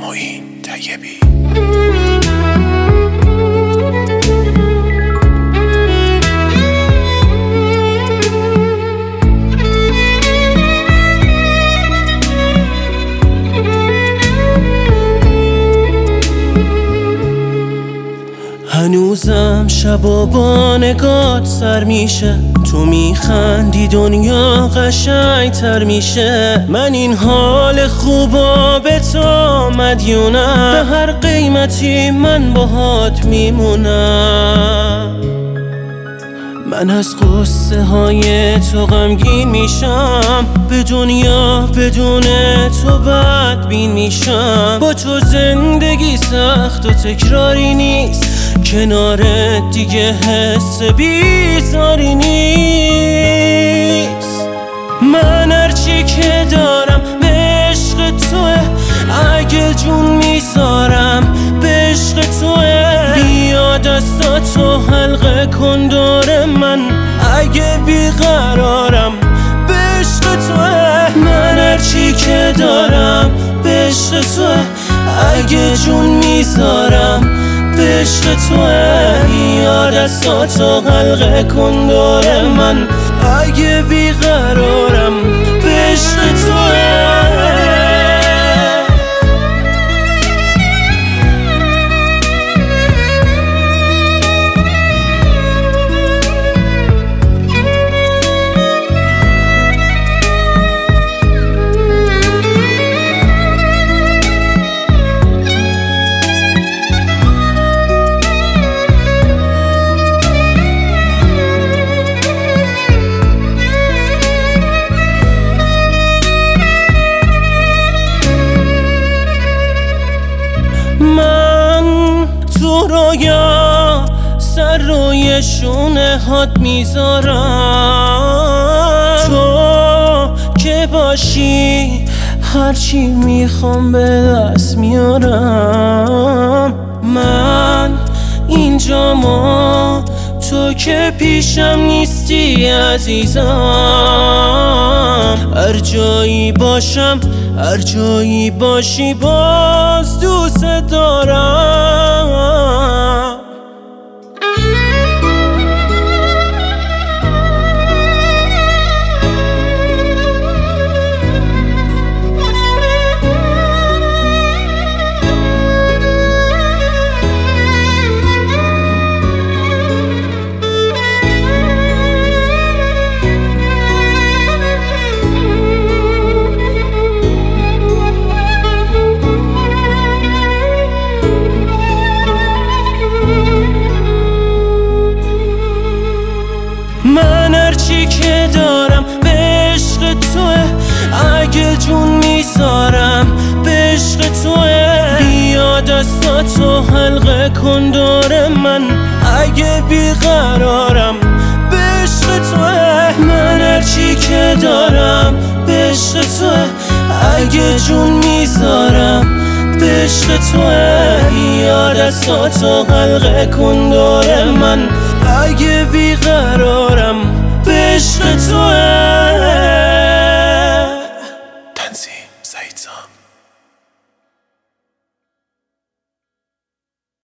معین طیبی. هنوزم شبا با نگات سر میشه، تو میخندی دنیا قشنگتر میشه. من این حال خوبا به تو مدیونم، به هر قیمتی من باهات میمونم. من از قصه های تو غمگین میشم، به دنیا بدون تو بدبین میشم. با تو زندگی سخت و تکراری نیست، کنارت دیگه حس بیزاری نیست. من هرچی که دارم به عشق توه، اگه جون میذارم به عشق توه. بیا دستاتو حلقه کن دور من، اگه بیقرارم به عشق توه. من هرچی که دارم به عشق توه، اگه جون میذارم به عشق توه. بیا دستاتو حلقه کن دور من، اگه بیقرارم به عشق توه. من تو رویا سر روی شونه هات میذارم، تو که باشی هرچی میخوام به دست میارم. من اینجامو تو که پیشم نیستی عزیزم. هر جایی باشم هر جایی باشی باز دوست دارم. من هرچی که دارم به عشق توه، اگه جون میذارم به عشق توه. بیا دستاتو حلقه کن دور من، اگه بیقرارم به عشق توه. من هرچی که دارم به عشق توه، اگه جون میذارم به عشق توه. بیا دستاتو حلقه کن دور من، اگه بیقرارم به عشق توه.